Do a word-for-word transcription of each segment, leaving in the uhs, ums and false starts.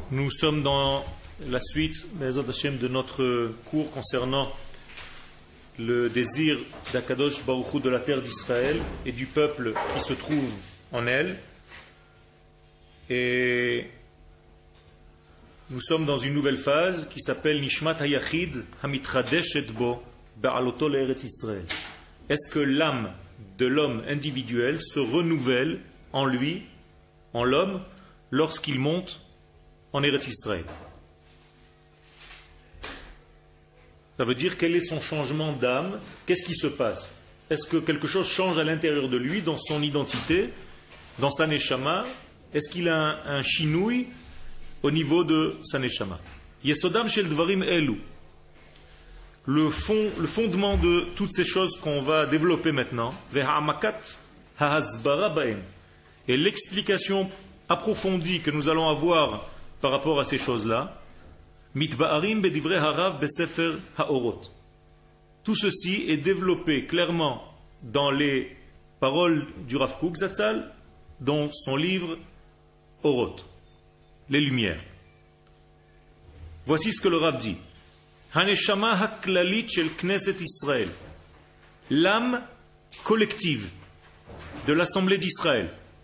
Nous sommes dans la suite de notre cours concernant le désir d'Akadosh Baruch Hu de la terre d'Israël et du peuple qui se trouve en elle. Et nous sommes dans une nouvelle phase qui s'appelle Nishmat Hayachid Hamitradeshet Bo Ba'aloto Le'eretz Israël. Est-ce que l'âme de l'homme individuel se renouvelle en lui, en l'homme, lorsqu'il monte en Eretz Israël? Ça veut dire quel est son changement d'âme? Qu'est-ce qui se passe? Est-ce que quelque chose change à l'intérieur de lui, dans son identité, dans sa neshama? Est-ce qu'il a un, un chinouille au niveau de sa neshama? Yesodam shel dvarim elu. Le, fond, le fondement de toutes ces choses qu'on va développer maintenant, veha'amakat ha'hazbara ba'em, et l'explication approfondie que nous allons avoir par rapport à ces choses-là, mitba'arim bedivrei harav besefer ha'orot. Tout ceci est développé clairement dans les paroles du Rav Kook Zatzal, dans son livre Orot, les Lumières. Voici ce que le Rav dit. Haneshama haklalit shel Knesset Israël, l'âme collective de l'Assemblée d'Israël,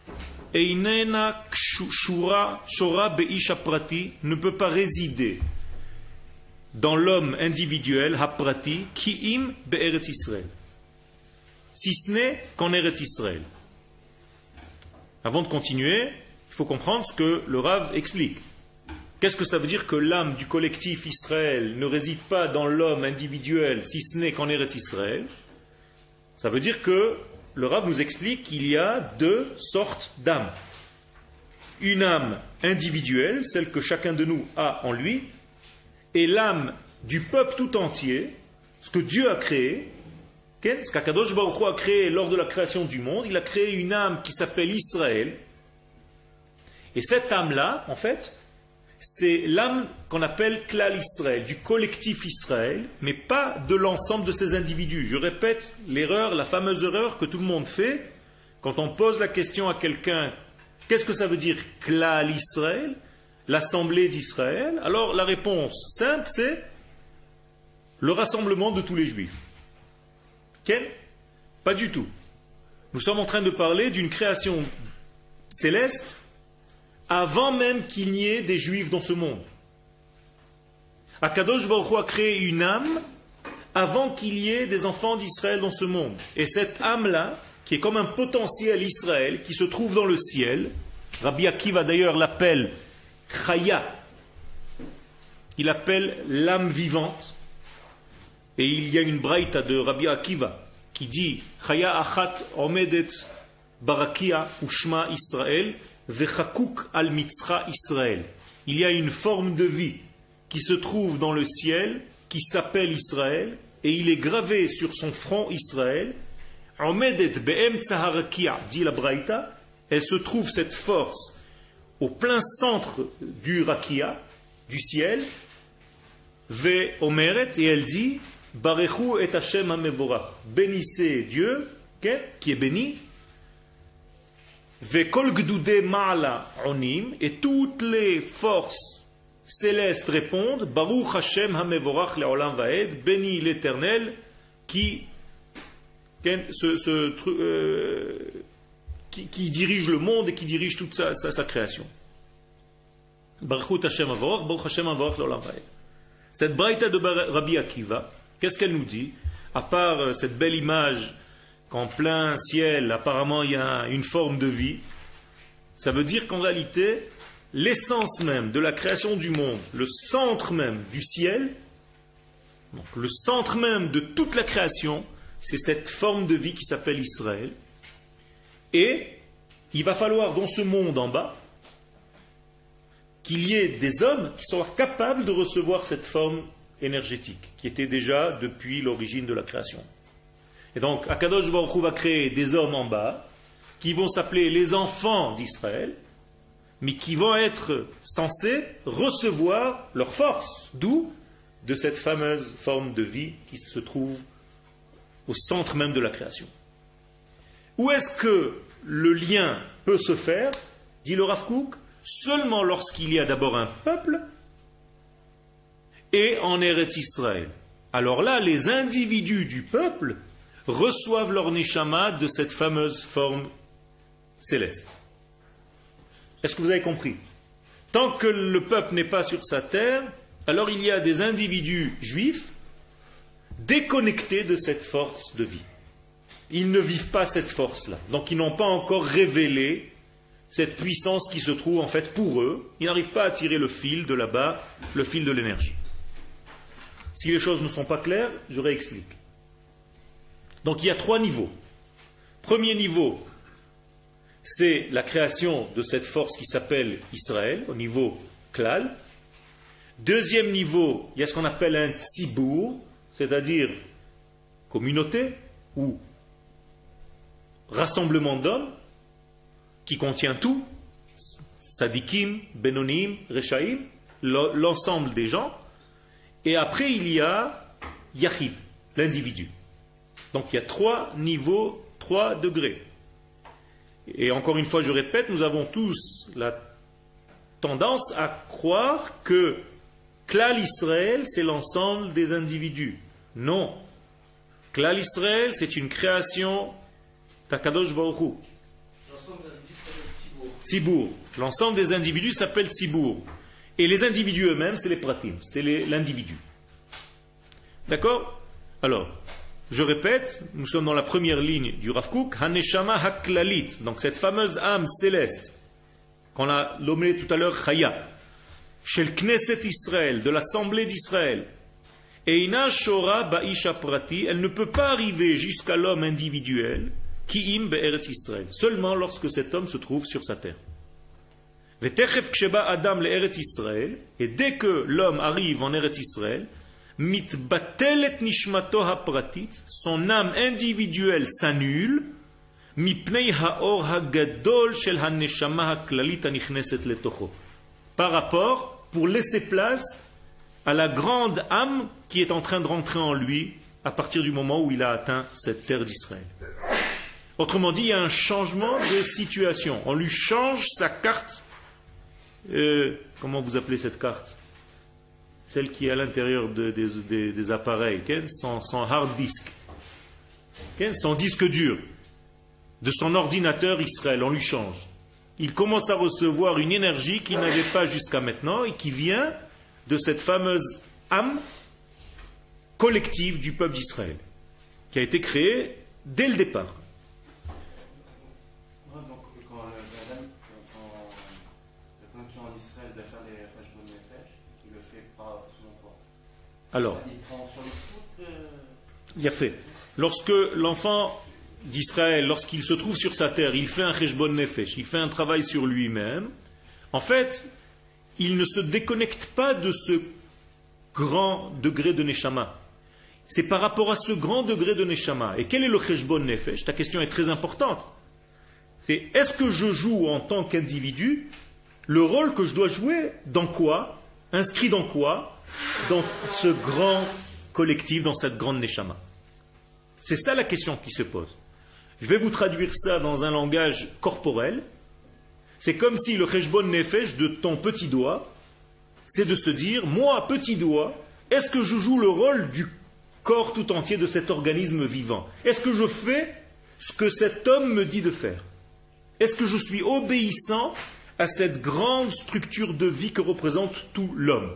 Einena shura shora beisha prati, ne peut pas résider dans l'homme individuel, haprati, ki'im be'eretz Israël, si ce n'est qu'en Eretz Israël. Avant de continuer, il faut comprendre ce que le Rav explique. Qu'est-ce que ça veut dire que l'âme du collectif Israël ne réside pas dans l'homme individuel, si ce n'est qu'en Eretz Israël? Ça veut dire que le Rav nous explique qu'il y a deux sortes d'âmes. Une âme individuelle, celle que chacun de nous a en lui, et l'âme du peuple tout entier, ce que Dieu a créé, ce qu'Akadosh Baruch Hu a créé lors de la création du monde. Il a créé une âme qui s'appelle Israël. Et cette âme-là, en fait, c'est l'âme qu'on appelle Klal Israël, du collectif Israël, mais pas de l'ensemble de ces individus. Je répète l'erreur, la fameuse erreur que tout le monde fait quand on pose la question à quelqu'un, qu'est-ce que ça veut dire Klal Israël, l'assemblée d'Israël? Alors la réponse simple, c'est le rassemblement de tous les juifs. Quel? Pas du tout. Nous sommes en train de parler d'une création céleste avant même qu'il n'y ait des juifs dans ce monde. Akadosh Baruch Hu a créé une âme avant qu'il y ait des enfants d'Israël dans ce monde. Et cette âme-là, qui est comme un potentiel Israël, qui se trouve dans le ciel, Rabbi Akiva d'ailleurs l'appelle Chaya, il appelle l'âme vivante. Et il y a une braïta de Rabbi Akiva qui dit Chaya achat omedet barakia ushma Israël vechakuk al mitzra Israël. Il y a une forme de vie qui se trouve dans le ciel, qui s'appelle Israël, et il est gravé sur son front Israël. Omedet be'emtza harakia, dit la braïta, elle se trouve cette force au plein centre du rakia, du ciel, ve omeret, et elle dit Barechu et Hashem hamevorach, bénissez Dieu, qui est béni, ve kol gdude ma'ala onim, et toutes les forces célestes répondent Baruch Hashem hamevorach le'olam va'ed, béni l'Éternel qui, ce, ce, euh, qui, qui dirige le monde et qui dirige toute sa, sa, sa création. Baruch Hashem hamevorach, Baruch Hashem hamevorach le'olam va'ed. Cette braïta de Rabbi Akiva, qu'est-ce qu'elle nous dit? À part cette belle image qu'en plein ciel, apparemment, il y a une forme de vie, ça veut dire qu'en réalité, l'essence même de la création du monde, le centre même du ciel, donc le centre même de toute la création, c'est cette forme de vie qui s'appelle Israël. Et il va falloir dans ce monde en bas qu'il y ait des hommes qui soient capables de recevoir cette forme énergétique, qui était déjà depuis l'origine de la création. Et donc, Akadosh Baruch Hu va créer des hommes en bas, qui vont s'appeler les enfants d'Israël, mais qui vont être censés recevoir leur force, d'où de cette fameuse forme de vie qui se trouve au centre même de la création. Où est-ce que le lien peut se faire, dit le Rav Kook, seulement lorsqu'il y a d'abord un peuple et en Eretz Israël. Alors là, les individus du peuple reçoivent leur neshama de cette fameuse forme céleste. Est-ce que vous avez compris? Tant que le peuple n'est pas sur sa terre, alors il y a des individus juifs déconnectés de cette force de vie. Ils ne vivent pas cette force-là. Donc ils n'ont pas encore révélé cette puissance qui se trouve en fait pour eux. Ils n'arrivent pas à tirer le fil de là-bas, le fil de l'énergie. Si les choses ne sont pas claires, je réexplique. Donc il y a trois niveaux. Premier niveau, c'est la création de cette force qui s'appelle Israël, au niveau klal. Deuxième niveau, il y a ce qu'on appelle un tzibour, c'est-à-dire communauté ou rassemblement d'hommes qui contient tout, sadikim, benonim, rechaim, l'ensemble des gens. Et après, il y a yachid, l'individu. Donc il y a trois niveaux, trois degrés. Et encore une fois, je répète, nous avons tous la tendance à croire que Klal Israël, c'est l'ensemble des individus. Non. Klal Israël, c'est une création d'Akadosh Baruch Hu. L'ensemble des individus s'appelle Tzibour. Tzibour. L'ensemble des individus s'appelle Tzibour. Et les individus eux-mêmes, c'est les pratim, c'est l'individu. D'accord? Alors, je répète, nous sommes dans la première ligne du Rav Kook, Haneshama Haklalit, donc cette fameuse âme céleste, qu'on a nommée tout à l'heure Chaya, Shel Knesset Israël, de l'Assemblée d'Israël. Eina Shora Baisha Prati, elle ne peut pas arriver jusqu'à l'homme individuel, Ki Im Be'eretz Israël, seulement lorsque cet homme se trouve sur sa terre. Vetechef Ksheba Adam le'Eretz Israël, et dès que l'homme arrive en Eretz Israël, mitbatelet nishmato hapratit, son âme individuelle s'annule, mipnei haor hagadol shel haneshama haklalit anichneset letocho, par rapport, pour laisser place à la grande âme qui est en train de rentrer en lui à partir du moment où il a atteint cette terre d'Israël. Autrement dit, il y a un changement de situation. On lui change sa carte. Euh, comment vous appelez cette carte? Celle qui est à l'intérieur de, des, des, des appareils, son, son hard disk, son disque dur, de son ordinateur Israël, on lui change. Il commence à recevoir une énergie qu'il n'avait pas jusqu'à maintenant et qui vient de cette fameuse âme collective du peuple d'Israël, qui a été créée dès le départ. Alors, il a fait. Lorsque l'enfant d'Israël, lorsqu'il se trouve sur sa terre, il fait un cheshbon nefesh, il fait un travail sur lui-même, en fait, il ne se déconnecte pas de ce grand degré de neshama. C'est par rapport à ce grand degré de neshama. Et quel est le cheshbon nefesh? Ta question est très importante. C'est est-ce que je joue en tant qu'individu le rôle que je dois jouer dans quoi? Inscrit dans quoi? Dans ce grand collectif, dans cette grande neshama. C'est ça la question qui se pose. Je vais vous traduire ça dans un langage corporel. C'est comme si le cheshbon nefesh de ton petit doigt, c'est de se dire, moi, petit doigt, est-ce que je joue le rôle du corps tout entier de cet organisme vivant? Est-ce que je fais ce que cet homme me dit de faire? Est-ce que je suis obéissant à cette grande structure de vie que représente tout l'homme?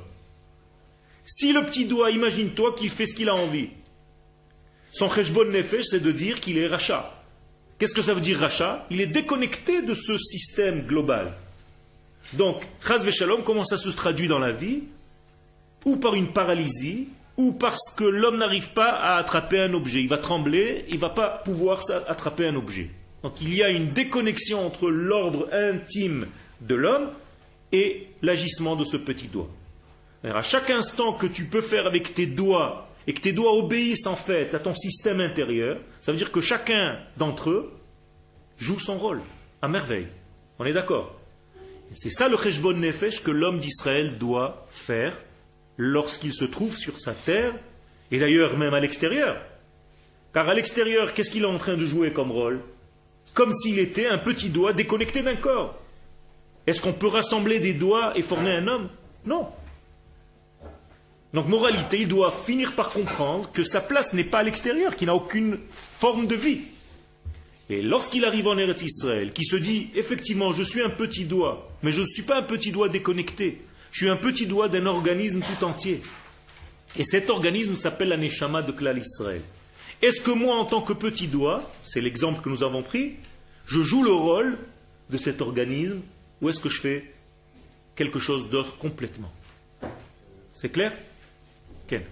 Si le petit doigt, imagine-toi qu'il fait ce qu'il a envie. Son cheshbon nefesh, c'est de dire qu'il est rachat. Qu'est-ce que ça veut dire rachat? Il est déconnecté de ce système global. Donc, chas v'shalom, comment ça se traduit dans la vie? Ou par une paralysie, ou parce que l'homme n'arrive pas à attraper un objet. Il va trembler, il ne va pas pouvoir attraper un objet. Donc il y a une déconnexion entre l'ordre intime de l'homme et l'agissement de ce petit doigt. Alors, à chaque instant que tu peux faire avec tes doigts, et que tes doigts obéissent en fait à ton système intérieur, ça veut dire que chacun d'entre eux joue son rôle, à merveille. On est d'accord? C'est ça le cheshbon nefesh que l'homme d'Israël doit faire lorsqu'il se trouve sur sa terre, et d'ailleurs même à l'extérieur. Car à l'extérieur, qu'est-ce qu'il est en train de jouer comme rôle? Comme s'il était un petit doigt déconnecté d'un corps. Est-ce qu'on peut rassembler des doigts et former un homme? Non. Donc, moralité, il doit finir par comprendre que sa place n'est pas à l'extérieur, qu'il n'a aucune forme de vie. Et lorsqu'il arrive en Eretz Israël, qui se dit, effectivement, je suis un petit doigt, mais je ne suis pas un petit doigt déconnecté. Je suis un petit doigt d'un organisme tout entier. Et cet organisme s'appelle la Neshama de Klal Israël. Est-ce que moi, en tant que petit doigt, c'est l'exemple que nous avons pris, je joue le rôle de cet organisme, ou est-ce que je fais quelque chose d'autre complètement? C'est clair? Ken?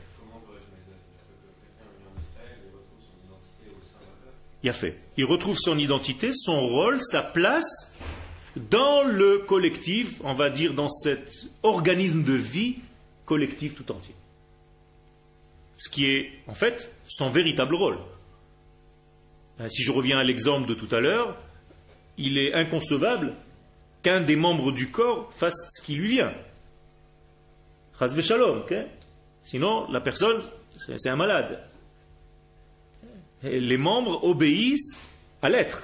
Il a fait. Il retrouve son identité, son rôle, sa place dans le collectif, on va dire dans cet organisme de vie collectif tout entier. Ce qui est, en fait, son véritable rôle. Si je reviens à l'exemple de tout à l'heure, il est inconcevable qu'un des membres du corps fasse ce qui lui vient. Chas v'shalom, okay? Sinon, la personne, c'est un malade. Et les membres obéissent à l'être.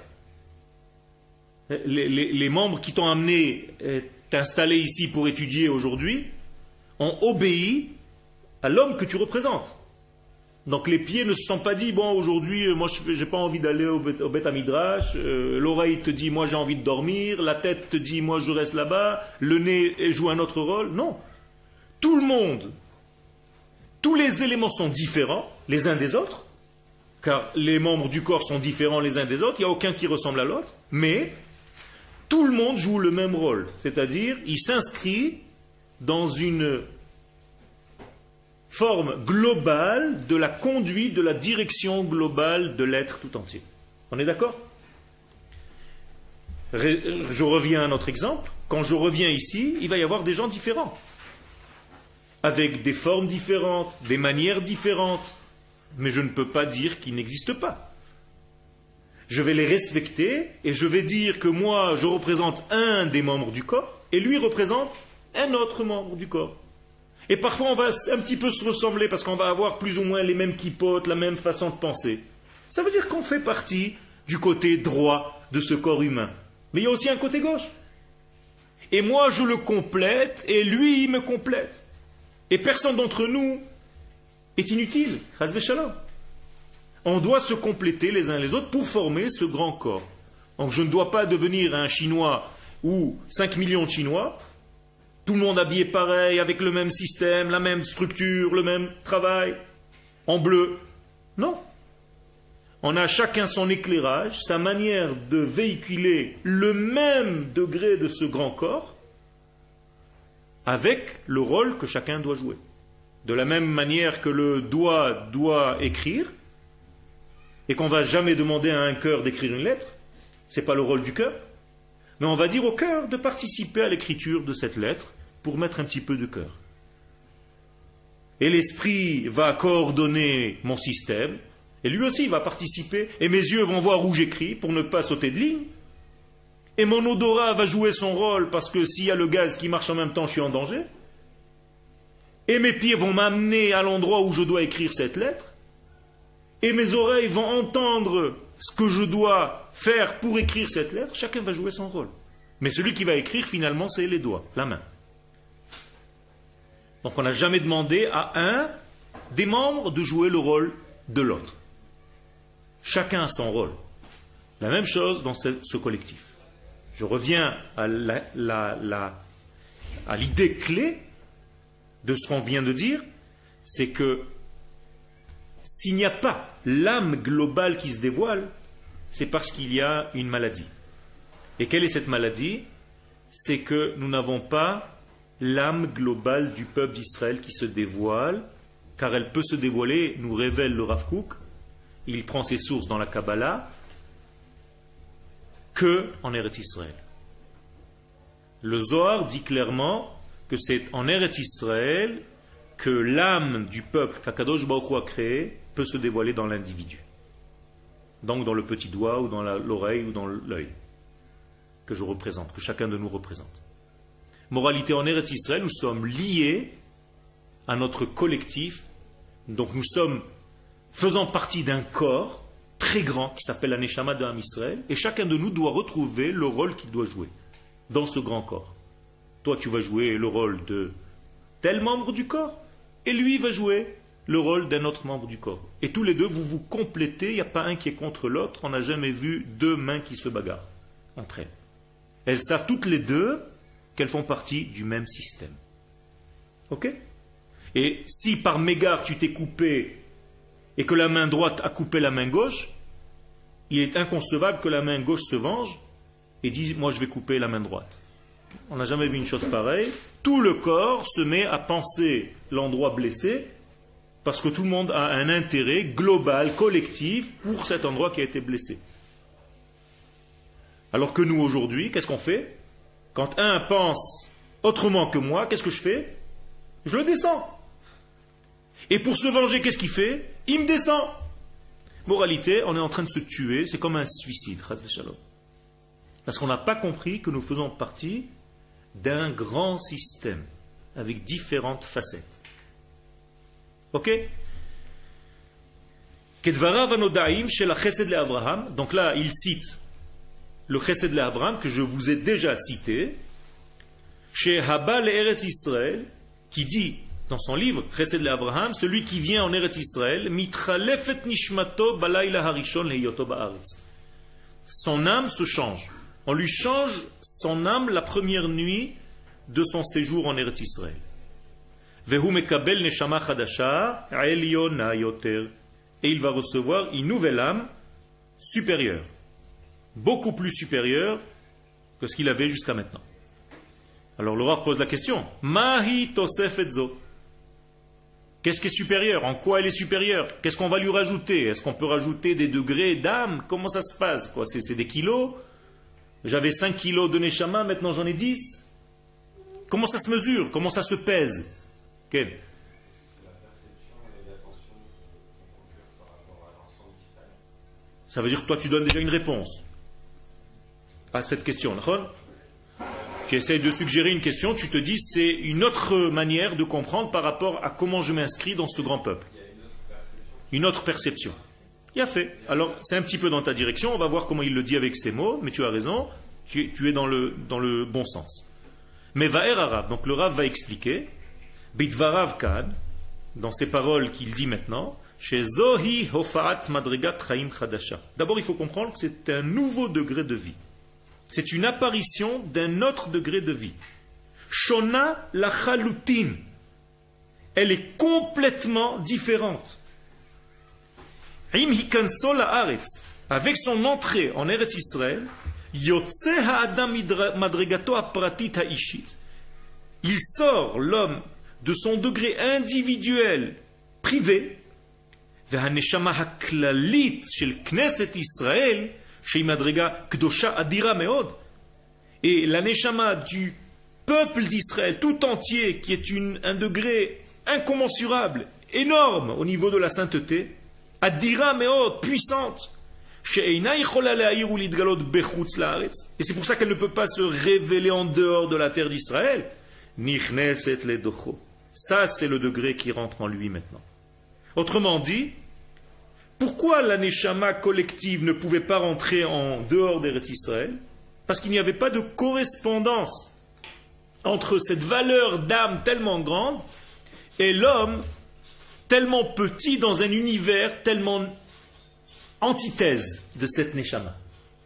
Les, les, les membres qui t'ont amené, t'installer ici pour étudier aujourd'hui, ont obéi à l'homme que tu représentes. Donc les pieds ne se sont pas dit, bon aujourd'hui, moi je n'ai pas envie d'aller au Bet, au Bet Amidrash, euh, l'oreille te dit, moi j'ai envie de dormir, la tête te dit, moi je reste là-bas, le nez joue un autre rôle. Non. Tout le monde, tous les éléments sont différents les uns des autres, car les membres du corps sont différents les uns des autres, il n'y a aucun qui ressemble à l'autre, mais tout le monde joue le même rôle, c'est-à-dire il s'inscrit dans une forme globale de la conduite, de la direction globale de l'être tout entier. On est d'accord? Je reviens à notre exemple. Quand je reviens ici, il va y avoir des gens différents, avec des formes différentes, des manières différentes, mais je ne peux pas dire qu'ils n'existent pas. Je vais les respecter et je vais dire que moi, je représente un des membres du corps et lui représente un autre membre du corps. Et parfois, on va un petit peu se ressembler parce qu'on va avoir plus ou moins les mêmes kippotes, la même façon de penser. Ça veut dire qu'on fait partie du côté droit de ce corps humain. Mais il y a aussi un côté gauche. Et moi, je le complète et lui, il me complète. Et personne d'entre nous est inutile. Chas v'shalom. On doit se compléter les uns les autres pour former ce grand corps. Donc je ne dois pas devenir un Chinois ou cinq millions de Chinois, tout le monde habillé pareil, avec le même système, la même structure, le même travail, en bleu. Non. On a chacun son éclairage, sa manière de véhiculer le même degré de ce grand corps, avec le rôle que chacun doit jouer. De la même manière que le doigt doit écrire, et qu'on ne va jamais demander à un cœur d'écrire une lettre, ce n'est pas le rôle du cœur, mais on va dire au cœur de participer à l'écriture de cette lettre pour mettre un petit peu de cœur. Et l'esprit va coordonner mon système, et lui aussi va participer, et mes yeux vont voir où j'écris pour ne pas sauter de ligne, et mon odorat va jouer son rôle parce que s'il y a le gaz qui marche en même temps, je suis en danger, et mes pieds vont m'amener à l'endroit où je dois écrire cette lettre, et mes oreilles vont entendre ce que je dois faire pour écrire cette lettre. Chacun va jouer son rôle. Mais celui qui va écrire, finalement, c'est les doigts, la main. Donc on n'a jamais demandé à un des membres de jouer le rôle de l'autre. Chacun a son rôle. La même chose dans ce, ce collectif. Je reviens à, la, la, la, à l'idée clé de ce qu'on vient de dire, c'est que s'il n'y a pas l'âme globale qui se dévoile, c'est parce qu'il y a une maladie. Et quelle est cette maladie? C'est que nous n'avons pas l'âme globale du peuple d'Israël qui se dévoile, car elle peut se dévoiler, nous révèle le Rav Kook, il prend ses sources dans la Kabbalah, que en Eretz Israël. Le Zohar dit clairement que c'est en Eretz Israël que l'âme du peuple qu'Akadosh Baruch Hu a créé peut se dévoiler dans l'individu. Donc dans le petit doigt, ou dans la, l'oreille, ou dans l'œil, que je représente, que chacun de nous représente. Moralité, en Eretz Israël, nous sommes liés à notre collectif, donc nous sommes faisant partie d'un corps très grand qui s'appelle la Neshama de Am Israël, et chacun de nous doit retrouver le rôle qu'il doit jouer. dans ce grand corps. Toi, tu vas jouer le rôle de tel membre du corps, et lui va jouer le rôle d'un autre membre du corps. Et tous les deux, vous vous complétez, il n'y a pas un qui est contre l'autre, on n'a jamais vu deux mains qui se bagarrent entre elles. Elles savent toutes les deux qu'elles font partie du même système. Ok? Et si par mégarde tu t'es coupé et que la main droite a coupé la main gauche, il est inconcevable que la main gauche se venge et dise « moi je vais couper la main droite ». On n'a jamais vu une chose pareille. Tout le corps se met à penser l'endroit blessé parce que tout le monde a un intérêt global, collectif pour cet endroit qui a été blessé. Alors que nous aujourd'hui, qu'est-ce qu'on fait? Quand un pense autrement que moi, qu'est-ce que je fais? Je le descends. Et pour se venger, qu'est-ce qu'il fait? Il me descend. Moralité, on est en train de se tuer, c'est comme un suicide. Parce qu'on n'a pas compris que nous faisons partie d'un grand système avec différentes facettes. Ok? Donc là, il cite le Chesed l'Avraham que je vous ai déjà cité, chez Haba l'Eretz Israël, qui dit dans son livre Chesed l'Avraham, celui qui vient en Eretz Israël, mitralefet nishmato balayla harishon lehiyoto ba'aretz. Son âme se change. On lui change son âme la première nuit de son séjour en Eretz Israël. Vehu mekabel neshama chadasha elyona yoter. Et il va recevoir une nouvelle âme supérieure, beaucoup plus supérieure que ce qu'il avait jusqu'à maintenant. Alors le Rav pose la question, Mahi tosefet zo. Qu'est-ce qui est supérieur? En quoi elle est supérieure? Qu'est-ce qu'on va lui rajouter? Est-ce qu'on peut rajouter des degrés d'âme? Comment ça se passe? Quoi, c'est, c'est des kilos? J'avais cinq kilos de neshama, maintenant j'en ai dix. Comment ça se mesure? Comment ça se pèse? Quel? Ça veut dire que toi tu donnes déjà une réponse à cette question. Tu essaies de suggérer une question, tu te dis c'est une autre manière de comprendre par rapport à comment je m'inscris dans ce grand peuple. Une autre perception. Il a fait. Alors c'est un petit peu dans ta direction, on va voir comment il le dit avec ces mots, mais tu as raison, tu es, tu es dans, le, dans le bon sens. Mais Va'er Arav, donc le Rav va expliquer, Bitvarav Kan, dans ces paroles qu'il dit maintenant, chez Zohi Hofaat Madrigat Chaim Chadasha. D'abord il faut comprendre que c'est un nouveau degré de vie. C'est une apparition d'un autre degré de vie. Shona la chalutin. Elle est complètement différente. Im hikansol haaretz. Avec son entrée en Eretz Israël, yotze haadam madregato apratit haishit. Il sort l'homme de son degré individuel, privé, והנשמה הכללית של כנסת ישראל שהיא מדרגה קדושה אדירה מאוד, et la neshama du peuple d'Israël tout entier qui est une, un degré incommensurable, énorme au niveau de la sainteté, adira meod, puissante, she'eina yichola le'ayir u litgalot bechutz la'aretz, et c'est pour ça qu'elle ne peut pas se révéler en dehors de la terre d'Israël, nichneset ledocho. Ça c'est le degré qui rentre en lui maintenant. Autrement dit, pourquoi la neshama collective ne pouvait pas rentrer en dehors d'Eretz Israël? Parce qu'il n'y avait pas de correspondance entre cette valeur d'âme tellement grande et l'homme tellement petit dans un univers tellement antithèse de cette neshama.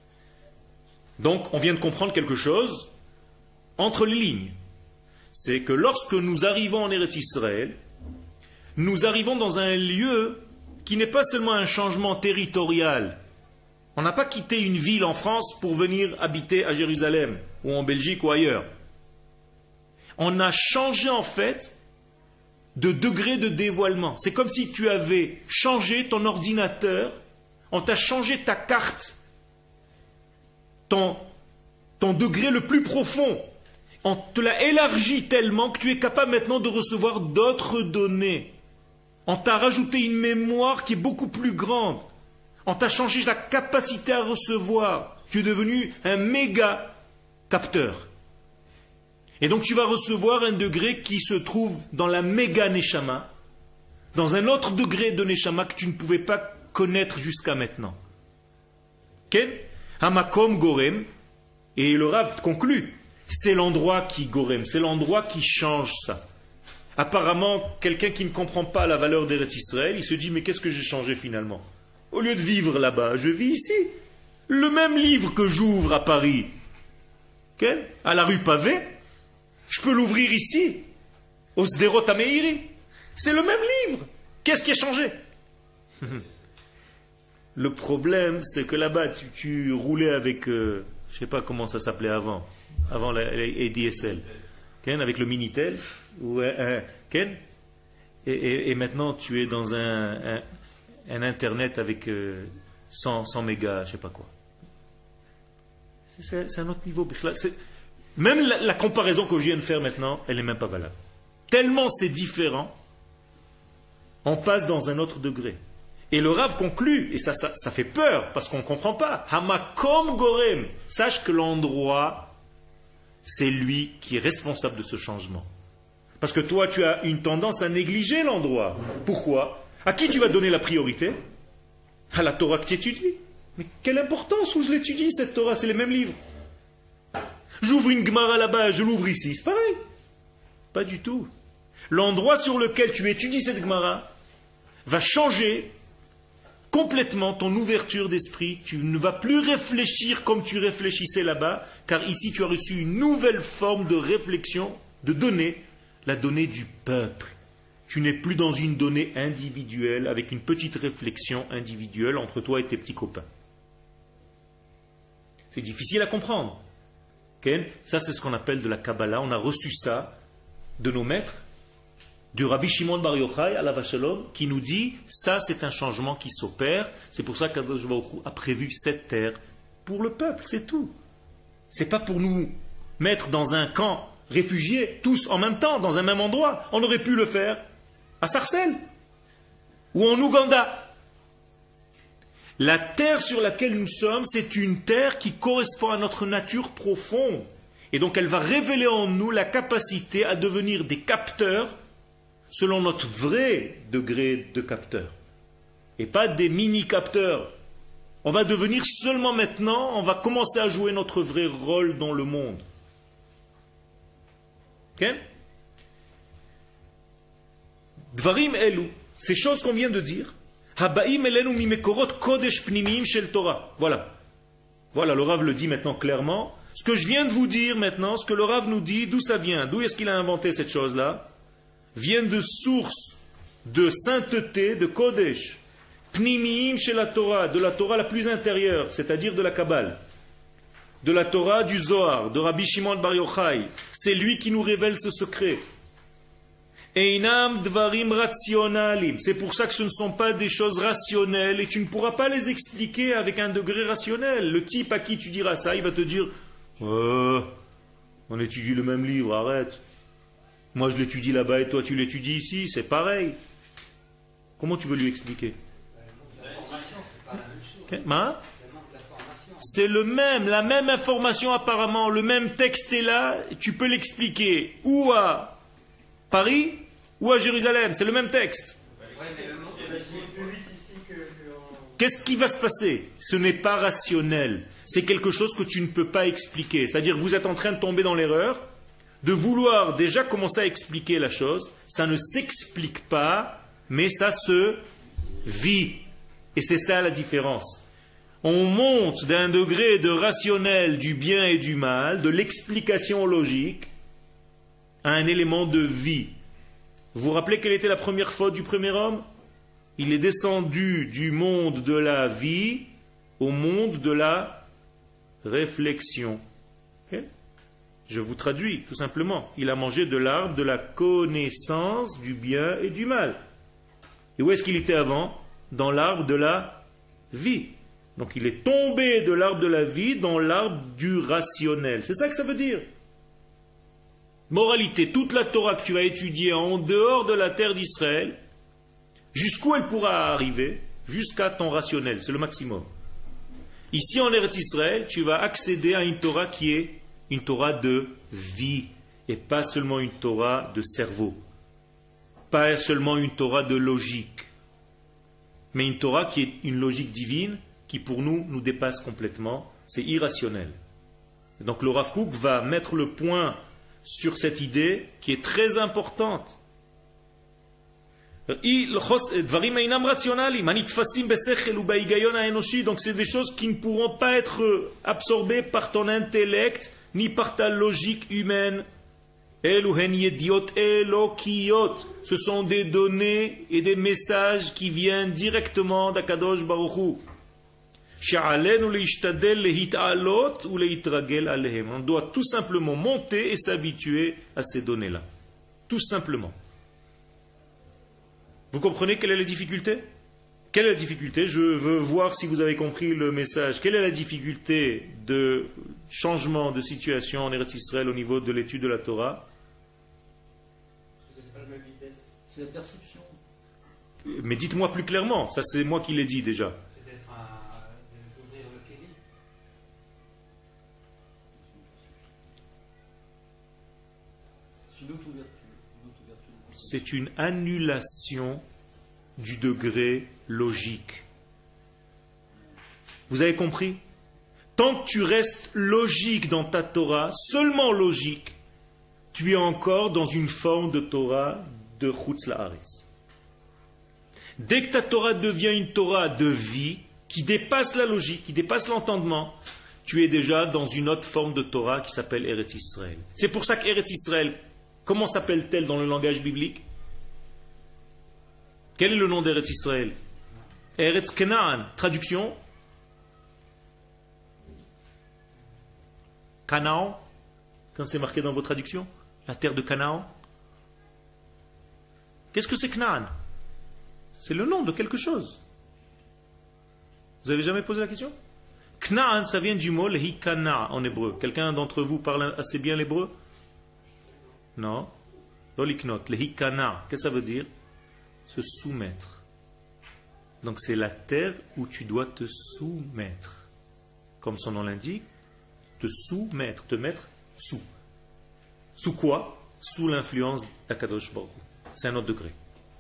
Donc, on vient de comprendre quelque chose entre les lignes. C'est que lorsque nous arrivons en Eretz Israël, nous arrivons dans un lieu qui n'est pas seulement un changement territorial. On n'a pas quitté une ville en France pour venir habiter à Jérusalem, ou en Belgique, ou ailleurs. On a changé en fait de degré de dévoilement. C'est comme si tu avais changé ton ordinateur, on t'a changé ta carte, ton, ton degré le plus profond. On te l'a élargi tellement que tu es capable maintenant de recevoir d'autres données. On t'a rajouté une mémoire qui est beaucoup plus grande. On t'a changé la capacité à recevoir. Tu es devenu un méga capteur. Et donc tu vas recevoir un degré qui se trouve dans la méga neshama, dans un autre degré de neshama que tu ne pouvais pas connaître jusqu'à maintenant. Ken Hamakom gorem, et le Rav conclut, C'est l'endroit qui gorem, c'est l'endroit qui change ça. Apparemment, quelqu'un qui ne comprend pas la valeur d'Eretz Israël, il se dit, mais qu'est-ce que j'ai changé finalement? Au lieu de vivre là-bas, je vis ici. Le même livre que j'ouvre à Paris, okay, à la rue Pavée, je peux l'ouvrir ici, au Sderot Ameiri. C'est le même livre. Qu'est-ce qui a changé? Le problème, c'est que là-bas, tu, tu roulais avec, euh, je ne sais pas comment ça s'appelait avant, avant la, la A D S L, Ken, avec le Minitel, ou un, un Ken, et, et, et maintenant tu es dans un, un, un Internet avec euh, cent, cent mégas, je ne sais pas quoi. C'est, c'est un autre niveau. C'est, même la, la comparaison que je viens de faire maintenant, elle n'est même pas valable. Tellement c'est différent, on passe dans un autre degré. Et le Rav conclut, et ça, ça, ça fait peur, parce qu'on ne comprend pas. Hamakom Gorem. Sache que l'endroit, c'est lui qui est responsable de ce changement. Parce que toi, tu as une tendance à négliger l'endroit. Pourquoi? À qui tu vas donner la priorité? À la Torah que tu étudies. Mais quelle importance où je l'étudie, cette Torah? C'est les mêmes livres. J'ouvre une Gemara là-bas, je l'ouvre ici, c'est pareil. Pas du tout. L'endroit sur lequel tu étudies cette Gemara va changer complètement ton ouverture d'esprit. Tu ne vas plus réfléchir comme tu réfléchissais là-bas, car ici tu as reçu une nouvelle forme de réflexion, de donnée, la donnée du peuple. Tu n'es plus dans une donnée individuelle, avec une petite réflexion individuelle entre toi et tes petits copains. C'est difficile à comprendre. Okay? Ça, c'est ce qu'on appelle de la Kabbalah. On a reçu ça de nos maîtres, du Rabbi Shimon Bar Yochai, alav Shalom, qui nous dit, ça c'est un changement qui s'opère. C'est pour ça qu'Akadosh Baruch Hu a prévu cette terre pour le peuple, c'est tout. C'est pas pour nous mettre dans un camp réfugiés, tous en même temps, dans un même endroit. On aurait pu le faire à Sarcelles ou en Ouganda. La terre sur laquelle nous sommes, c'est une terre qui correspond à notre nature profonde. Et donc elle va révéler en nous la capacité à devenir des capteurs selon notre vrai degré de capteur. Et pas des mini-capteurs. On va devenir seulement maintenant, on va commencer à jouer notre vrai rôle dans le monde. Ok? Dvarim elu, ces choses qu'on vient de dire, habaim elenu mimekorot kodesh pnimim shel Torah. Voilà. Voilà, le Rav le dit maintenant clairement. Ce que je viens de vous dire maintenant, ce que le Rav nous dit, d'où ça vient? D'où est-ce qu'il a inventé cette chose-là? Vient de sources de sainteté, de Kodesh, Pnimim chez la Torah, de la Torah la plus intérieure, c'est-à-dire de la Kabbale, de la Torah du Zohar, de Rabbi Shimon Bar Yochai. C'est lui qui nous révèle ce secret. Einam dvarim rationalim. C'est pour ça que ce ne sont pas des choses rationnelles et tu ne pourras pas les expliquer avec un degré rationnel. Le type à qui tu diras ça, il va te dire oh, on étudie le même livre, arrête. Moi je l'étudie là-bas et toi tu l'étudies ici, c'est pareil. Comment tu veux lui expliquer? C'est le même, la même information apparemment, le même texte est là, tu peux l'expliquer ou à Paris ou à Jérusalem, c'est le même texte. Qu'est-ce qui va se passer? Ce n'est pas rationnel, c'est quelque chose que tu ne peux pas expliquer. C'est-à-dire que vous êtes en train de tomber dans l'erreur de vouloir déjà commencer à expliquer la chose. Ça ne s'explique pas, mais ça se vit. Et c'est ça la différence. On monte d'un degré de rationnel du bien et du mal, de l'explication logique, à un élément de vie. Vous vous rappelez quelle était la première faute du premier homme? Il est descendu du monde de la vie au monde de la réflexion. Okay? Je vous traduis tout simplement. Il a mangé de l'arbre de la connaissance du bien et du mal. Et où est-ce qu'il était avant? Dans l'arbre de la vie. Donc il est tombé de l'arbre de la vie dans l'arbre du rationnel. C'est ça que ça veut dire. Moralité, toute la Torah que tu vas étudier en dehors de la terre d'Israël, jusqu'où elle pourra arriver? Jusqu'à ton rationnel, c'est le maximum. Ici en Eretz Israël, tu vas accéder à une Torah qui est une Torah de vie, et pas seulement une Torah de cerveau, pas seulement une Torah de logique, mais une Torah qui est une logique divine, qui pour nous, nous dépasse complètement, c'est irrationnel. Donc le Rav Kook va mettre le point sur cette idée qui est très importante. Donc c'est des choses qui ne pourront pas être absorbées par ton intellect ni par ta logique humaine. Ce sont des données et des messages qui viennent directement d'Akadosh Baruch Hu. On doit tout simplement monter et s'habituer à ces données-là. Tout simplement. Vous comprenez quelle est la difficulté? Quelle est la difficulté? Je veux voir si vous avez compris le message. Quelle est la difficulté de changement de situation en Eretz Israël au niveau de l'étude de la Torah? C'est pas la même vitesse. C'est la perception. Mais dites-moi plus clairement, ça c'est moi qui l'ai dit déjà. C'est d'être un. d'ouvrir le kéli. C'est une autre ouverture. Une autre ouverture du concept. C'est une annulation du degré logique. Vous avez compris? Tant que tu restes logique dans ta Torah, seulement logique, tu es encore dans une forme de Torah de Chutz La'aretz. Dès que ta Torah devient une Torah de vie, qui dépasse la logique, qui dépasse l'entendement, tu es déjà dans une autre forme de Torah qui s'appelle Eretz Israël. C'est pour ça qu'Eretz Israël, comment s'appelle-t-elle dans le langage biblique? Quel est le nom d'Eretz Israël? Eretz Canaan. Traduction? Canaan. Quand c'est marqué dans vos traductions? La terre de Canaan. Qu'est-ce que c'est Canaan? C'est le nom de quelque chose. Vous avez jamais posé la question? Canaan, ça vient du mot lehikana en hébreu. Quelqu'un d'entre vous parle assez bien l'hébreu? Non. Loliknot, lehikana. Qu'est-ce que ça veut dire? Se soumettre. Donc c'est la terre où tu dois te soumettre. Comme son nom l'indique, te soumettre, te mettre sous. Sous quoi? Sous l'influence d'Akadosh Baruch Hu. C'est un autre degré.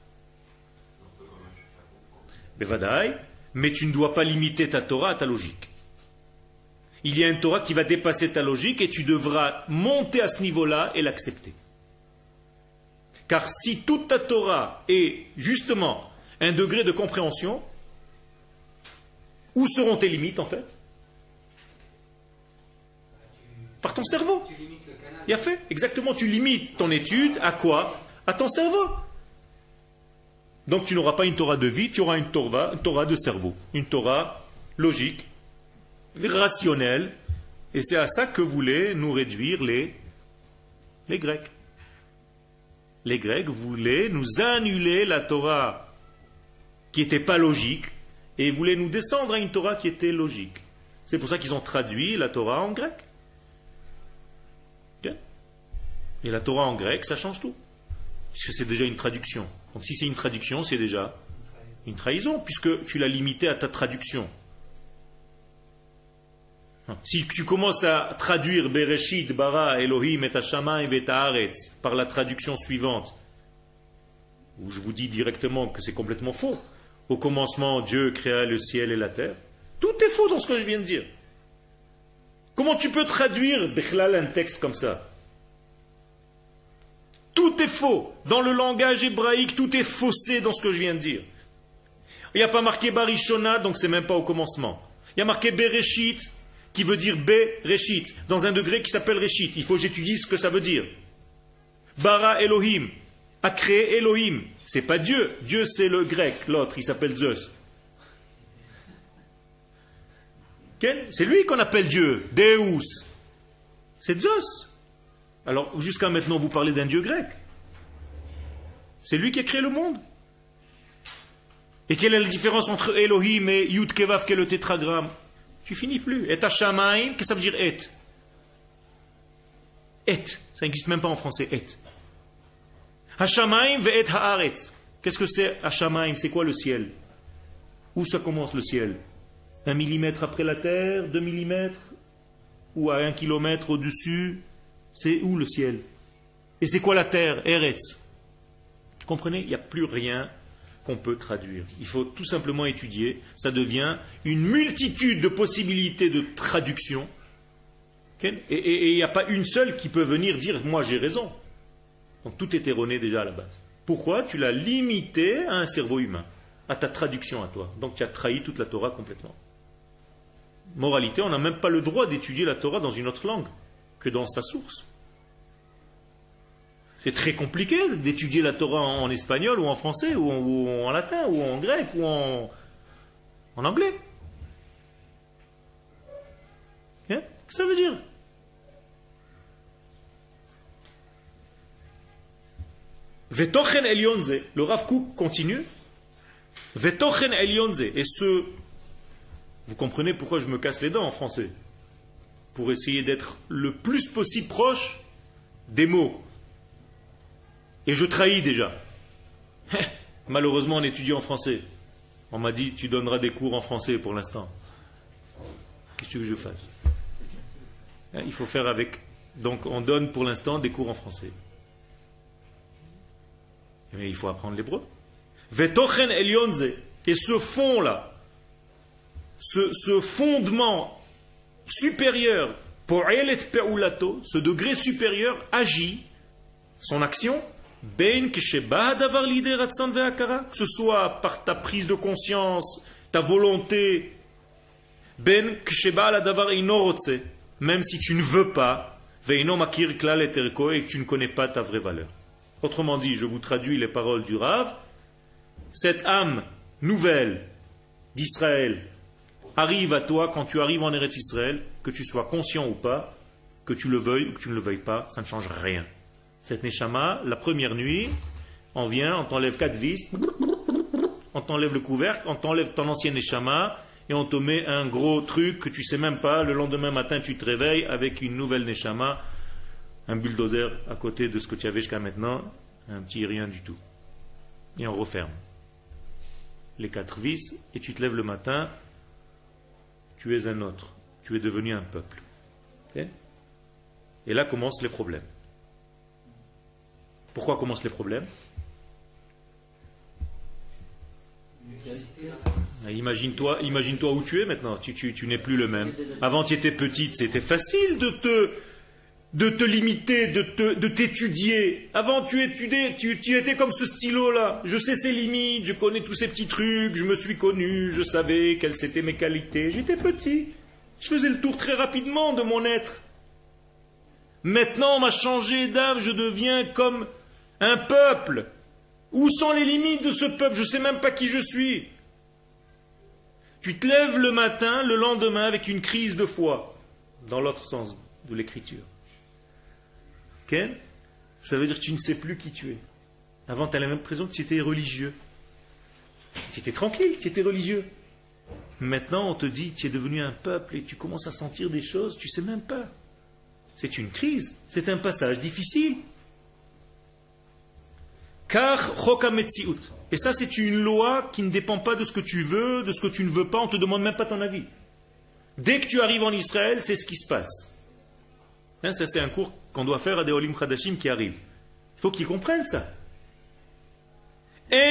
Bevadaï, mais tu ne dois pas limiter ta Torah à ta logique. Il y a une Torah qui va dépasser ta logique et tu devras monter à ce niveau-là et l'accepter. Car si toute ta Torah est justement un degré de compréhension, où seront tes limites en fait? Par ton cerveau. Tu limites le canal. Il a fait, exactement, tu limites ton étude à quoi? À ton cerveau. Donc tu n'auras pas une Torah de vie, tu auras une Torah, une Torah de cerveau, une Torah logique, rationnelle, et c'est à ça que voulaient nous réduire les, les Grecs. Les Grecs voulaient nous annuler la Torah qui n'était pas logique et voulaient nous descendre à une Torah qui était logique. C'est pour ça qu'ils ont traduit la Torah en grec. Okay. Et la Torah en grec, ça change tout. Puisque c'est déjà une traduction. Donc si c'est une traduction, c'est déjà une trahison, puisque tu l'as limité à ta traduction. Si tu commences à traduire Bereshit, Bara, Elohim, et Hashamayim, et Haaretz par la traduction suivante, où je vous dis directement que c'est complètement faux. Au commencement, Dieu créa le ciel et la terre. Tout est faux dans ce que je viens de dire. Comment tu peux traduire Bechlal un texte comme ça? Tout est faux. Dans le langage hébraïque, tout est faussé dans ce que je viens de dire. Il n'y a pas marqué Barishona, donc c'est même pas au commencement. Il y a marqué Bereshit, qui veut dire Bereshit, dans un degré qui s'appelle Reshit. Il faut que j'étudie ce que ça veut dire. Bara Elohim, a créé Elohim. C'est pas Dieu. Dieu c'est le grec, l'autre, il s'appelle Zeus. Okay? C'est lui qu'on appelle Dieu, Deus. C'est Zeus. Alors, jusqu'à maintenant, vous parlez d'un Dieu grec. C'est lui qui a créé le monde. Et quelle est la différence entre Elohim et Yud Kevav, qui est le tétragramme? Tu finis plus. Et Hashamayim, qu'est-ce que ça veut dire et? Et. Ça n'existe même pas en français, et. Hashamayim ve'et haaretz. Qu'est-ce que c'est Hashamayim? C'est quoi le ciel? Où ça commence le ciel? Un millimètre après la terre, deux millimètres? Ou à un kilomètre au-dessus? C'est où le ciel? Et c'est quoi la terre? Eretz. Vous comprenez? Il n'y a plus rien qu'on peut traduire. Il faut tout simplement étudier. Ça devient une multitude de possibilités de traduction. Et il n'y a pas une seule qui peut venir dire « moi j'ai raison ». Donc tout est erroné déjà à la base. Pourquoi? Tu l'as limité à un cerveau humain, à ta traduction à toi. Donc tu as trahi toute la Torah complètement. Moralité, on n'a même pas le droit d'étudier la Torah dans une autre langue que dans sa source. C'est très compliqué d'étudier la Torah en espagnol ou en français ou en, ou en latin ou en grec ou en, en anglais. Hein? Qu'est-ce que ça veut dire? Vetochen elionze, le Rav Kook continue. Vetochen elionze, et ce, vous comprenez pourquoi je me casse les dents en français? Pour essayer d'être le plus possible proche des mots. Et je trahis déjà. Malheureusement, on étudie en français. On m'a dit, tu donneras des cours en français pour l'instant. Qu'est-ce que tu veux que je fasse? Il faut faire avec. Donc, on donne pour l'instant des cours en français. Mais il faut apprendre l'hébreu. Vetochen elionze. Et ce fond-là, ce, ce fondement supérieur, po'elet pe'ulato, ce degré supérieur agit, son action, ben kesheba davar l'idée ratsan ve'akara, que ce soit par ta prise de conscience, ta volonté, ben kesheba la davar inorotse, même si tu ne veux pas, ve'ino makir klal et terko, et que tu ne connais pas ta vraie valeur. Autrement dit, je vous traduis les paroles du Rav, cette âme nouvelle d'Israël arrive à toi quand tu arrives en Eretz Israël, que tu sois conscient ou pas, que tu le veuilles ou que tu ne le veuilles pas, ça ne change rien. Cette Neshama, la première nuit, on vient, on t'enlève quatre vis, on t'enlève le couvercle, on t'enlève ton ancien Neshama, et on te met un gros truc que tu ne sais même pas, le lendemain matin tu te réveilles avec une nouvelle Neshama, un bulldozer à côté de ce que tu avais jusqu'à maintenant, un petit rien du tout. Et on referme les quatre vis, et tu te lèves le matin, tu es un autre, tu es devenu un peuple. Okay? Et là commencent les problèmes. Pourquoi commencent les problèmes? Imagine-toi, imagine-toi où tu es maintenant, tu, tu, tu n'es plus le même. Avant tu étais petite, c'était facile de te... de te limiter, de, te, de t'étudier. Avant, tu étudiais, tu, tu étais comme ce stylo-là. Je sais ses limites, je connais tous ces petits trucs, je me suis connu, je savais quelles étaient mes qualités. J'étais petit. Je faisais le tour très rapidement de mon être. Maintenant, on m'a changé d'âme, je deviens comme un peuple. Où sont les limites de ce peuple? Je ne sais même pas qui je suis. Tu te lèves le matin, le lendemain, avec une crise de foi, dans l'autre sens de l'écriture. Okay? Ça veut dire que tu ne sais plus qui tu es. Avant, tu as l'impression que tu étais religieux. Tu étais tranquille, tu étais religieux. Maintenant, on te dit, tu es devenu un peuple et tu commences à sentir des choses, tu ne sais même pas. C'est une crise, c'est un passage difficile. Car chokametziut. Et ça, c'est une loi qui ne dépend pas de ce que tu veux, de ce que tu ne veux pas, on ne te demande même pas ton avis. Dès que tu arrives en Israël, c'est ce qui se passe. Hein, ça, c'est un cours qu'on doit faire à des Olim Chadashim qui arrivent. Il faut qu'ils comprennent ça. Et